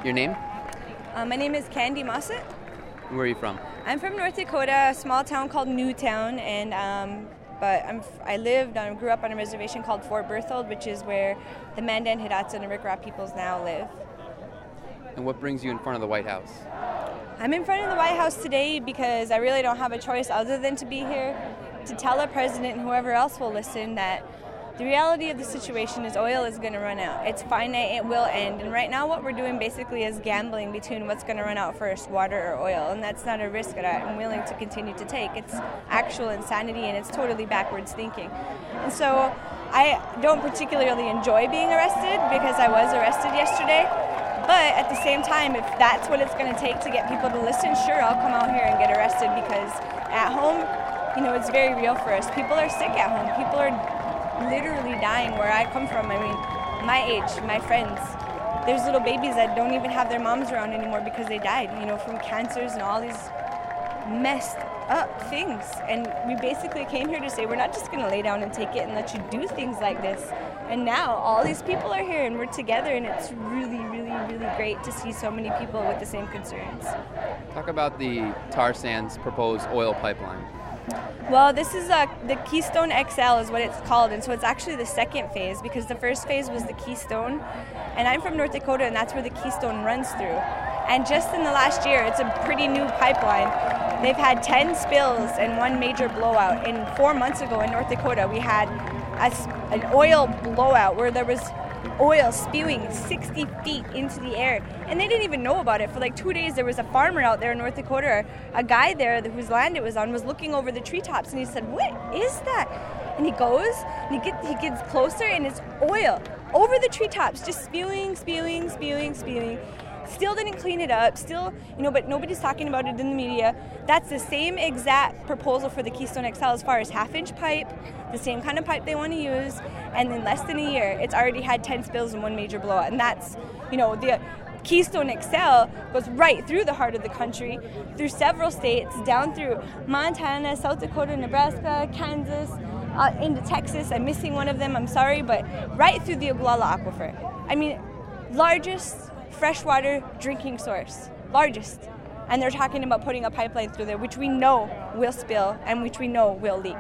Your name? My name is Candy Mossett. Where are you from? I'm from North Dakota, a small town called Newtown, and I grew up on a reservation called Fort Berthold, which is where the Mandan, Hidatsa, and Arikara peoples now live. And what brings you in front of the White House? I'm in front of the White House today because I really don't have a choice other than to be here to tell the president and whoever else will listen that the reality of the situation is oil is going to run out. It's finite, it will end. And right now what we're doing basically is gambling between what's going to run out first, water or oil. And that's not a risk that I'm willing to continue to take. It's actual insanity and it's totally backwards thinking. And so I don't particularly enjoy being arrested because I was arrested yesterday. But at the same time, if that's what it's going to take to get people to listen, sure, I'll come out here and get arrested because at home, it's very real for us. People are sick at home. People are literally dying where I come from. I mean, my age, my friends. There's little babies that don't even have their moms around anymore because they died, from cancers and all these messed up things. And we basically came here to say, we're not just going to lay down and take it and let you do things like this. And now all these people are here and we're together, and it's really, really, really great to see so many people with the same concerns. Talk about the tar sands proposed oil pipeline. Well, this is the Keystone XL is what it's called, and so it's actually the second phase because the first phase was the Keystone, and I'm from North Dakota, and that's where the Keystone runs through. And just in the last year, it's a pretty new pipeline. They've had 10 spills and one major blowout. And 4 months ago in North Dakota, we had an oil blowout where there was oil spewing 60 feet into the air, and they didn't even know about it. For like 2 days, there was a farmer out there in North Dakota, a guy there whose land it was on, was looking over the treetops, and he said, "What is that?" And he goes, and he gets closer, and it's oil over the treetops, just spewing. Still didn't clean it up, but nobody's talking about it in the media. That's the same exact proposal for the Keystone XL as far as half-inch pipe, the same kind of pipe they want to use, and in less than a year, it's already had 10 spills and one major blowout. And that's, the Keystone XL goes right through the heart of the country, through several states, down through Montana, South Dakota, Nebraska, Kansas, into Texas. I'm missing one of them, I'm sorry, but right through the Ogallala Aquifer. I mean, largest freshwater drinking source, largest. And they're talking about putting a pipeline through there, which we know will spill and which we know will leak.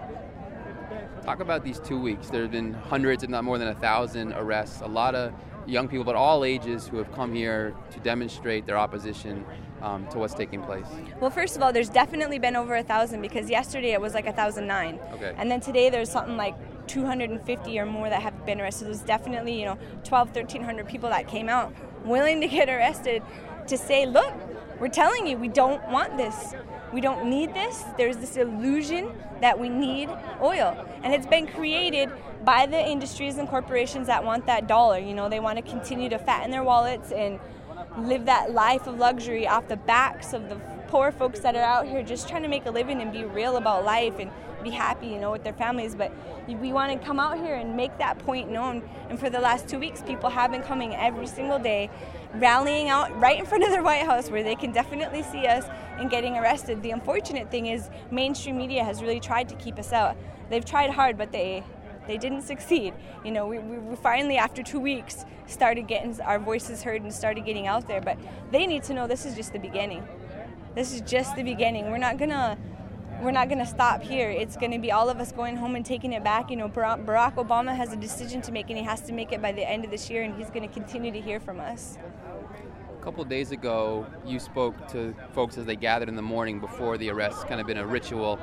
Talk about these 2 weeks. There have been hundreds, if not more than 1,000 arrests. A lot of young people, but all ages, who have come here to demonstrate their opposition to what's taking place. Well, first of all, there's definitely been over 1,000 because yesterday it was like 1,009. Okay. And then today there's something like 250 or more that have been arrested. There's definitely, 1,300 people that came out willing to get arrested to say, look, we're telling you, we don't want this. We don't need this. There's this illusion that we need oil. And it's been created by the industries and corporations that want that dollar. They want to continue to fatten their wallets and live that life of luxury off the backs of the poor folks that are out here just trying to make a living and be real about life and be happy, with their families. But we want to come out here and make that point known. And for the last 2 weeks, people have been coming every single day, rallying out right in front of the White House where they can definitely see us and getting arrested. The unfortunate thing is mainstream media has really tried to keep us out. They've tried hard, but they didn't succeed. We finally, after 2 weeks, started getting our voices heard and started getting out there. But they need to know this is just the beginning. This is just the beginning. We're not gonna stop here. It's gonna be all of us going home and taking it back. Barack Obama has a decision to make, and he has to make it by the end of this year, and he's gonna continue to hear from us. A couple of days ago, you spoke to folks as they gathered in the morning before the arrest, kind of been a ritual.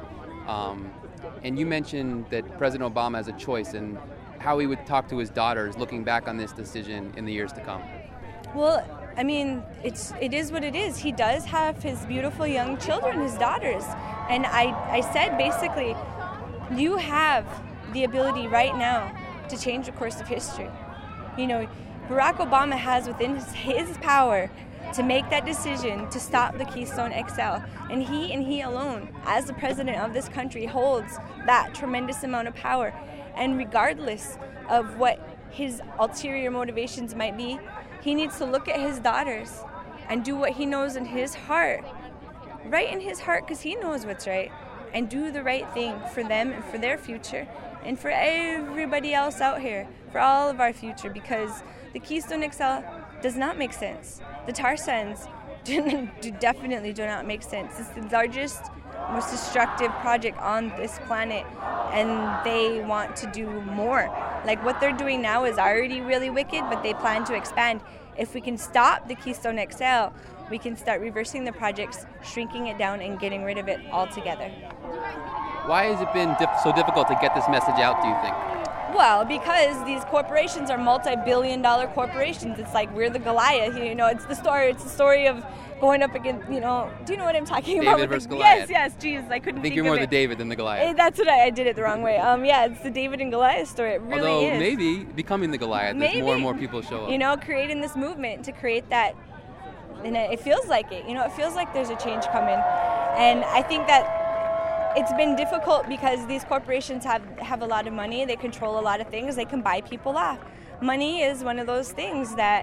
And you mentioned that President Obama has a choice and how he would talk to his daughters looking back on this decision in the years to come. Well, I mean, it is what it is. He does have his beautiful young children, his daughters. And I said, basically, you have the ability right now to change the course of history. Barack Obama has within his power to make that decision to stop the Keystone XL. And he alone, as the president of this country, holds that tremendous amount of power. And regardless of what his ulterior motivations might be, he needs to look at his daughters and do what he knows in his heart, right in his heart, because he knows what's right, and do the right thing for them and for their future and for everybody else out here, for all of our future, because the Keystone XL does not make sense. The tar sands definitely do not make sense. It's the largest, most destructive project on this planet, and they want to do more. Like, what they're doing now is already really wicked, but they plan to expand. If we can stop the Keystone XL, we can start reversing the projects, shrinking it down, and getting rid of it altogether. Why has it been so difficult to get this message out, do you think? Well, because these corporations are multi-billion-dollar corporations. It's like we're the Goliath, you know. It's the story of going up against, you know. Do you know what I'm talking about? David versus Goliath. Yes. Geez, I couldn't think of it. I think you're more the David than the Goliath. That's what I did it the wrong way. Yeah, it's the David and Goliath story. It really Although is. maybe becoming the Goliath as more and more people show up. You know, creating this movement to create that, and it feels like it. You know, it feels like there's a change coming, and I think that it's been difficult because these corporations have a lot of money. They control a lot of things. They can buy people off. Money is one of those things that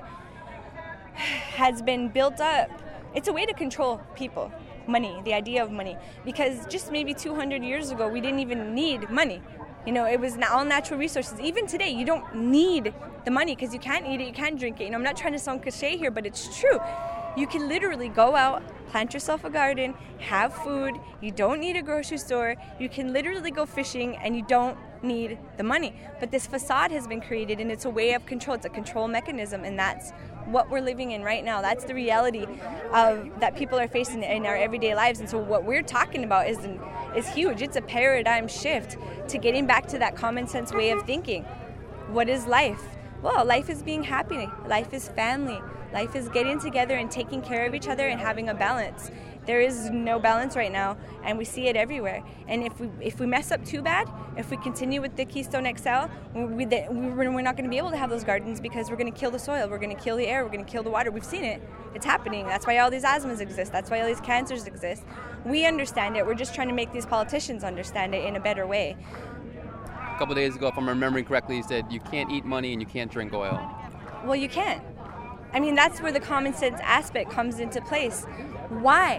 has been built up. It's a way to control people. Money, the idea of money. Because just maybe 200 years ago, we didn't even need money. You know, it was all natural resources. Even today, you don't need the money because you can't eat it, you can't drink it. You know, I'm not trying to sound cliche here, but it's true. You can literally go out, plant yourself a garden, have food. You don't need a grocery store. You can literally go fishing, and you don't need the money. But this facade has been created, and it's a way of control. It's a control mechanism, and that's what we're living in right now. That's the reality that people are facing in our everyday lives. And so what we're talking about is huge. It's a paradigm shift to getting back to that common sense way of thinking. What is life? Well, life is being happy. Life is family. Life is getting together and taking care of each other and having a balance. There is no balance right now, and we see it everywhere. And if we mess up too bad, if we continue with the Keystone XL, we're not going to be able to have those gardens because we're going to kill the soil, we're going to kill the air, we're going to kill the water. We've seen it. It's happening. That's why all these asthmas exist. That's why all these cancers exist. We understand it. We're just trying to make these politicians understand it in a better way. A couple of days ago, if I'm remembering correctly, you said you can't eat money and you can't drink oil. Well, you can't. I mean, that's where the common sense aspect comes into place. Why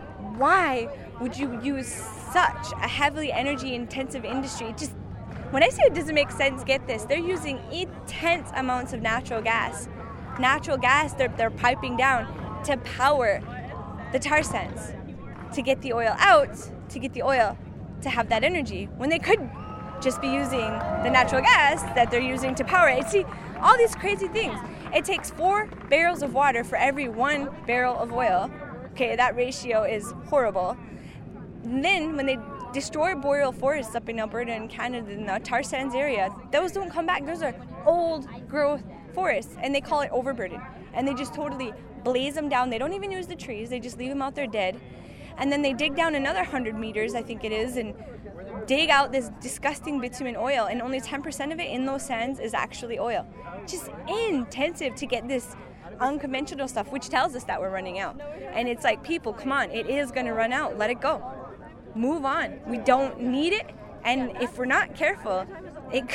would you use such a heavily energy intensive industry? When I say it doesn't make sense, get this. They're using intense amounts of natural gas. Natural gas they're piping down to power the tar sands, to get the oil out, to get the oil to have that energy, when they could just be using the natural gas that they're using to power it. See, all these crazy things. It takes 4 barrels of water for every 1 barrel of oil. Okay, that ratio is horrible. And then when they destroy boreal forests up in Alberta and Canada in the tar sands area, those don't come back. Those are old growth forests, and they call it overburden. And they just totally blaze them down. They don't even use the trees. They just leave them out there dead. And then they dig down another 100 meters, I think it is, and dig out this disgusting bitumen oil, and only 10% of it in those sands is actually oil. Just intensive to get this unconventional stuff, which tells us that we're running out. And it's like, people, come on, it is going to run out. Let it go. Move on. We don't need it, and if we're not careful, it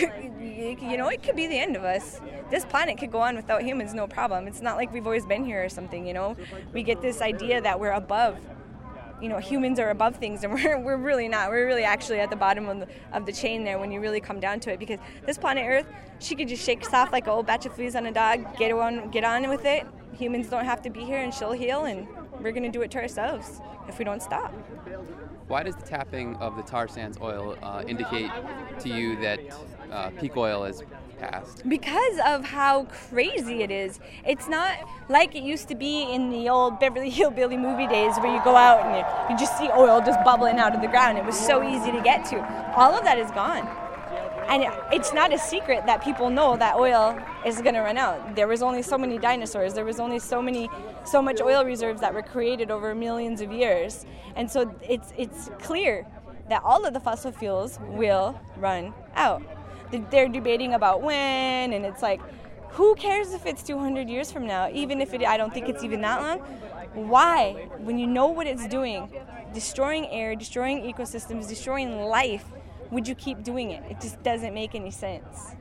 could be the end of us. This planet could go on without humans, no problem. It's not like we've always been here or something, you know. We get this idea that we're above. You know, humans are above things, and we're really not. We're really actually at the bottom of the chain there when you really come down to it, because this planet Earth, she could just shake us off like an old batch of fleas on a dog, get on with it. Humans don't have to be here, and she'll heal, and we're going to do it to ourselves if we don't stop. Why does the tapping of the tar sands oil indicate to you that peak oil is past? Because of how crazy it is. It's not like it used to be in the old Beverly Hillbilly movie days where you go out and you just see oil just bubbling out of the ground. It was so easy to get to. All of that is gone. And it's not a secret that people know that oil is going to run out. There was only so many dinosaurs. There was only so much oil reserves that were created over millions of years. And so it's clear that all of the fossil fuels will run out. They're debating about when, and it's like, who cares if it's 200 years from now? Even if I don't think it's even that long. Why? When you know what it's doing, destroying air, destroying ecosystems, destroying life, would you keep doing it? It just doesn't make any sense.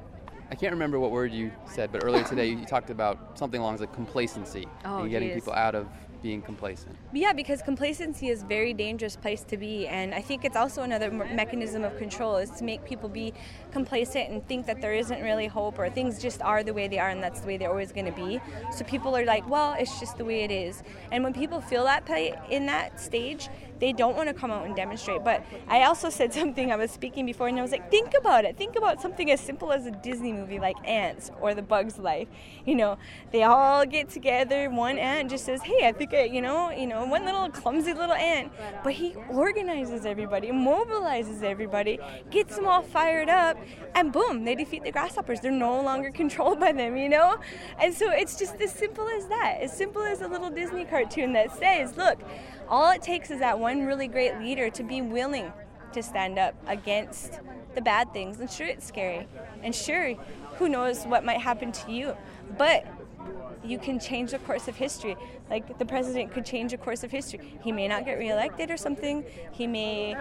I can't remember what word you said, but earlier today you talked about something along the complacency and getting people out of being complacent. Yeah, because complacency is a very dangerous place to be, and I think it's also another mechanism of control, is to make people be complacent and think that there isn't really hope, or things just are the way they are and that's the way they're always going to be. So people are like, well, it's just the way it is. And when people feel that in that stage, they don't want to come out and demonstrate. But I also said something, I was speaking before, and I was like, think about it. Think about something as simple as a Disney movie like Ants or The Bug's Life. You know, they all get together. One ant just says, hey, I think one little clumsy little ant. But he organizes everybody, mobilizes everybody, gets them all fired up, and boom, they defeat the grasshoppers. They're no longer controlled by them, And so it's just as simple as that. As simple as a little Disney cartoon that says, look, all it takes is that one really great leader to be willing to stand up against the bad things. And sure, it's scary. And sure, who knows what might happen to you. But you can change the course of history. Like the president could change the course of history. He may not get reelected or something. He may,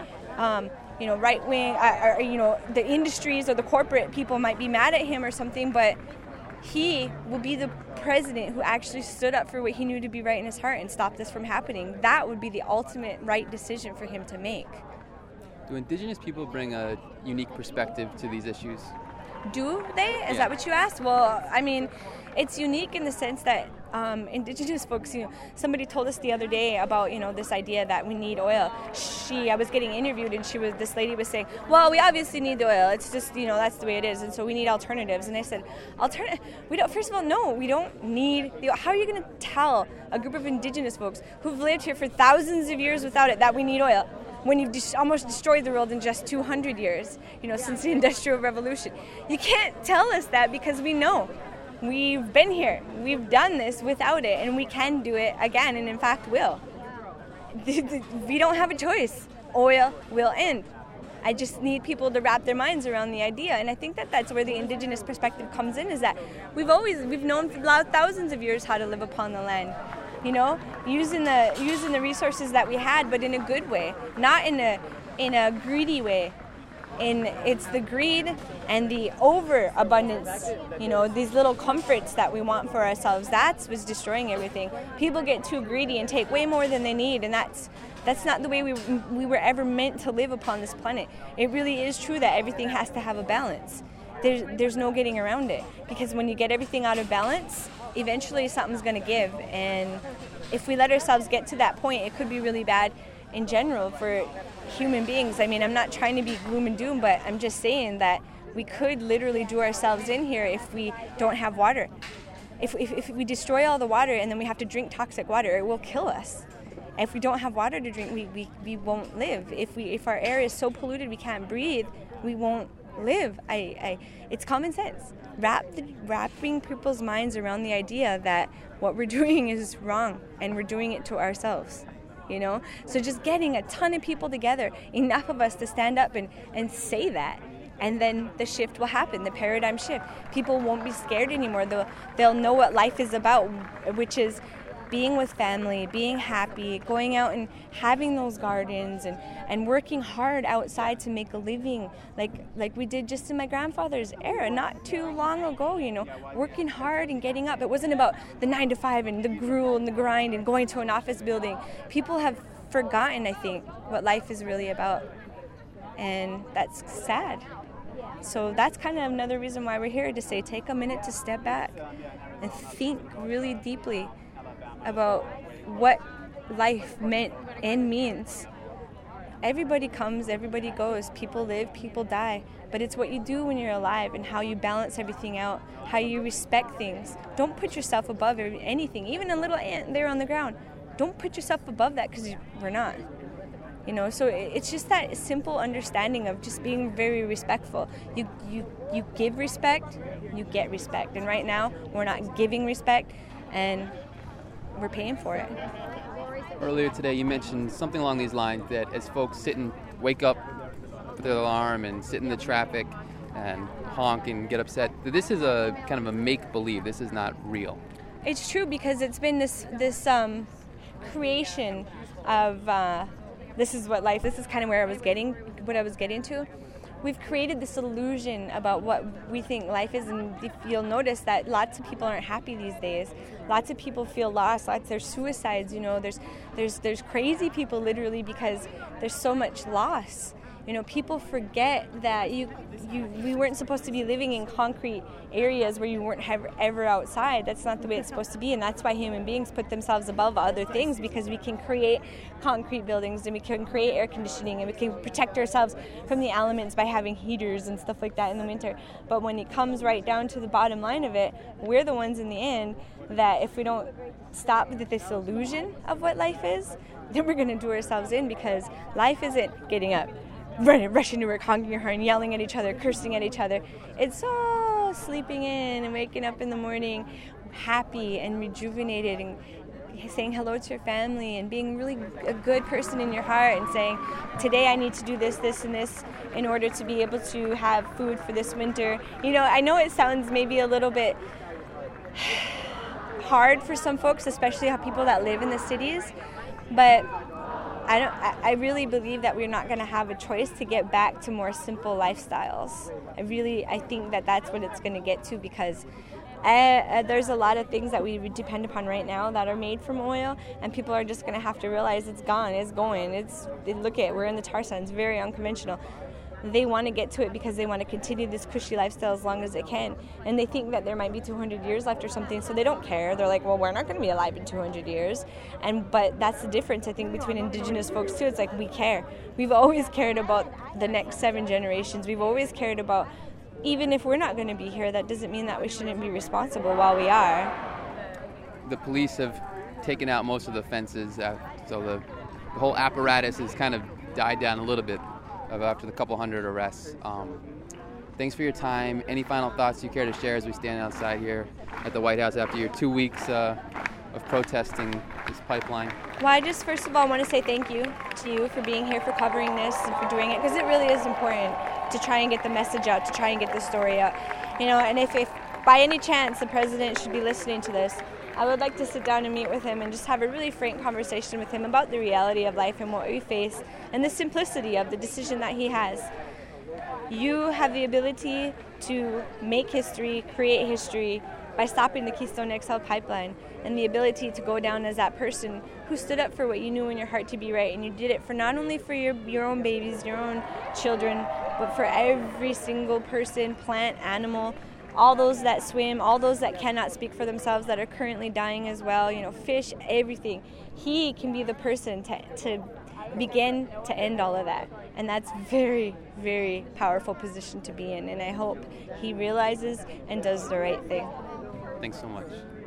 right wing, the industries or the corporate people might be mad at him or something, but he will be the president who actually stood up for what he knew to be right in his heart and stopped this from happening. That would be the ultimate right decision for him to make. Do Indigenous people bring a unique perspective to these issues? Do they? Is that what you asked? Well, I mean, it's unique in the sense that Indigenous folks, somebody told us the other day about, this idea that we need oil. I was getting interviewed, and this lady was saying, well, we obviously need the oil. It's just, that's the way it is, and so we need alternatives. And I said, first of all, no, we don't need how are you going to tell a group of Indigenous folks who've lived here for thousands of years without it that we need oil, when you've almost destroyed the world in just 200 years, since the Industrial Revolution? You can't tell us that, because we know. We've been here. We've done this without it, and we can do it again, and in fact will. We don't have a choice. Oil will end. I just need people to wrap their minds around the idea, and I think that that's where the Indigenous perspective comes in, is that we've known for thousands of years how to live upon the land. Using the resources that we had, but in a good way, not in a greedy way. It's the greed and the overabundance, these little comforts that we want for ourselves. That's what's destroying everything. People get too greedy and take way more than they need, and that's not the way we were ever meant to live upon this planet. It really is true that everything has to have a balance. There's no getting around it, because when you get everything out of balance, eventually something's going to give, and if we let ourselves get to that point, it could be really bad in general for human beings. I mean, I'm not trying to be gloom and doom, but I'm just saying that we could literally do ourselves in here if we don't have water. If we destroy all the water and then we have to drink toxic water, it will kill us. If we don't have water to drink, we won't live. If our air is so polluted we can't breathe, we won't live. It's common sense. Wrapping people's minds around the idea that what we're doing is wrong and we're doing it to ourselves. So just getting a ton of people together, enough of us to stand up and say that, and then the shift will happen, the paradigm shift. People won't be scared anymore. They'll know what life is about, which is being with family, being happy, going out and having those gardens and working hard outside to make a living, like we did just in my grandfather's era, not too long ago, working hard and getting up. It wasn't about the 9 to 5 and the gruel and the grind and going to an office building. People have forgotten, I think, what life is really about, and that's sad. So that's kind of another reason why we're here, to say take a minute to step back and think really deeply about what life meant and means. Everybody comes, everybody goes, people live, people die, but it's what you do when you're alive and how you balance everything out, how you respect things. Don't put yourself above anything, even a little ant there on the ground. Don't put yourself above that, because we're not. So it's just that simple understanding of just being very respectful. You give respect, you get respect, and right now we're not giving respect, and we're paying for it. Earlier today you mentioned something along these lines, that as folks wake up with their alarm and sit in the traffic and honk and get upset, that this is a kind of a make-believe. This is not real. It's true, because it's been this creation of this is what life. This is kind of what I was getting to, we've created this illusion about what we think life is, and if you'll notice that lots of people aren't happy these days. Lots of people feel lost. There's suicides, there's crazy people literally because there's so much loss. People forget that we weren't supposed to be living in concrete areas where you weren't ever outside. That's not the way it's supposed to be, and that's why human beings put themselves above other things, because we can create concrete buildings and we can create air conditioning and we can protect ourselves from the elements by having heaters and stuff like that in the winter. But when it comes right down to the bottom line of it, we're the ones in the end that if we don't stop with this illusion of what life is, then we're going to do ourselves in, because life isn't getting up, rushing to work, honking your horn, yelling at each other, cursing at each other. It's all sleeping in and waking up in the morning happy and rejuvenated and saying hello to your family and being really a good person in your heart and saying, today I need to do this, this, and this in order to be able to have food for this winter. I know it sounds maybe a little bit hard for some folks, especially people that live in the cities, but I really believe that we're not going to have a choice to get back to more simple lifestyles. I think that that's what it's going to get to, because there's a lot of things that we depend upon right now that are made from oil, and people are just going to have to realize it's gone, it's going. We're in the tar sands, very unconventional. They want to get to it because they want to continue this cushy lifestyle as long as they can. And they think that there might be 200 years left or something, so they don't care. They're like, well, we're not going to be alive in 200 years. But that's the difference, I think, between Indigenous folks, too. It's like we care. We've always cared about the next 7 generations. We've always cared about, even if we're not going to be here, that doesn't mean that we shouldn't be responsible while we are. The police have taken out most of the fences, so the whole apparatus has kind of died down a little bit after the couple hundred arrests. Thanks for your time. Any final thoughts you care to share as we stand outside here at the White House after your 2 weeks of protesting this pipeline? Well, I just first of all want to say thank you to you for being here, for covering this and for doing it, because it really is important to try and get the message out, to try and get the story out. And if by any chance the president should be listening to this, I would like to sit down and meet with him and just have a really frank conversation with him about the reality of life and what we face and the simplicity of the decision that he has. You have the ability to make history, create history by stopping the Keystone XL pipeline, and the ability to go down as that person who stood up for what you knew in your heart to be right, and you did it for not only for your own babies, your own children, but for every single person, plant, animal, all those that swim, all those that cannot speak for themselves that are currently dying as well, fish, everything. He can be the person to begin to end all of that. And that's very, very powerful position to be in. And I hope he realizes and does the right thing. Thanks so much.